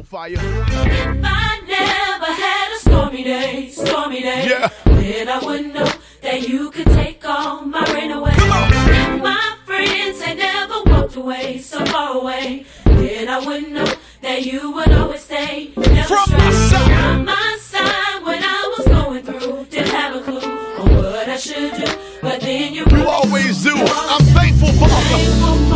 Fire. If I never had a stormy day, Yeah. then I wouldn't know that you could take all my rain away. Come on. If my friends had never walked away so far away, then I wouldn't know that you would always stay. Never From stray. my side. From my side when I was going through, didn't have a clue on what I should do, but then you You always do. I'm thankful, Father.